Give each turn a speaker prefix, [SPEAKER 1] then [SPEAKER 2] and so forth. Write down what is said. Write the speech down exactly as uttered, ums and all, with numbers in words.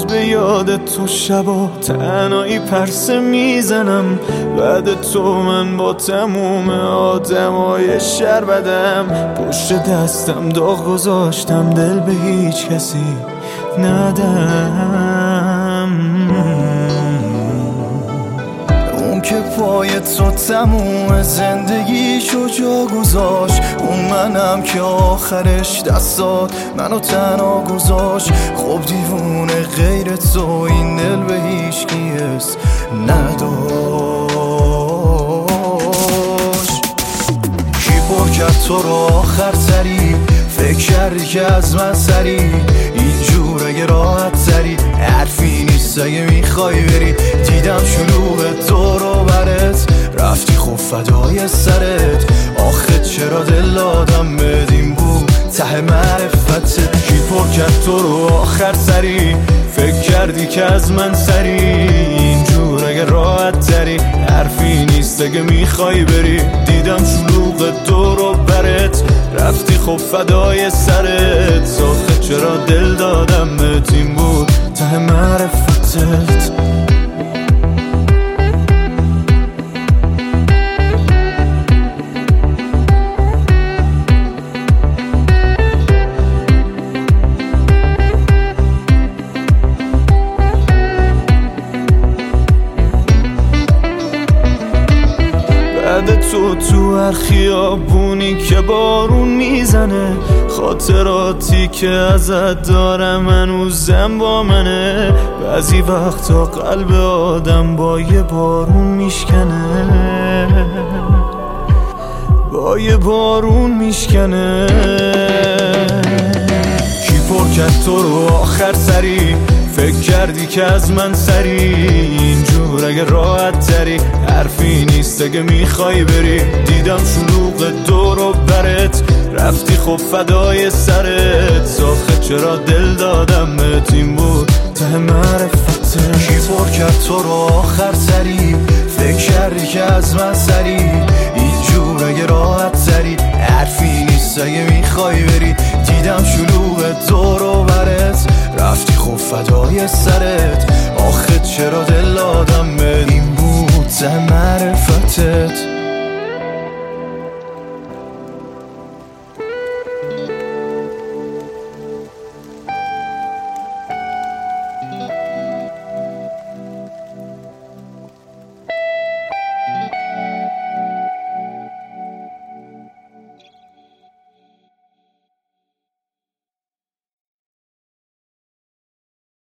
[SPEAKER 1] باز به یاد تو شبا تنهایی پرسه میزنم. بعد تو من با تموم آدمای شهر بدم. پشت دستم داغ گذاشتم دل به هیچ کسی ندم. اون که پای تو تموم زندگیشو جا گذاشت، اون منم که آخرش دستات منو تنها گذاشت. خب دیوونه غیر تو این دل به هیچ کیس نداشت. کی پر کرد تو رو آخر سری؟ فکر کردی که از من سری اینجور اگه راحت تری؟ حرفی نیست اگه میخوای بری. دیدم شلوغ دور و برت رفتی خب فدای سرت. آخه چرا دل دادم بدیم بود ته معرفتت. کی پر کرد تو رو آخر سری؟ فکر کردی که از من سری اینجور اگه راحت تری؟ حرفی نیست اگه میخوای بری. دیدم شلوغ دور و برت رفتی خب فدای سرت. آخه چرا دل دادم بهتیم بود ته معرفتت. بعد تو تو هر خیابونی که بارون میزنه، خاطراتی که ازت دارم هنوزم با منه. بعضی وقتا قلب آدم با یه بارون میشکنه، با یه بارون میشکنه. کی پر کرد تو رو آخر سری؟ فکر کردی که از من سری اینجور اگه راحت تری؟ حرفی نیست اگه میخوای بری. دیدم شلوغ دور و برت رفتی خب فدای سرت. آخه چرا دل دادم بهتیم بود ته معرفتت. کی پر کرد تو رو آخر سری؟ فکر کردی که از من سری اینجور اگه راحت تری؟ حرفی نیست اگه میخوای بری. دیدم شلوغ دور و برت رفتی خب فدای سرت.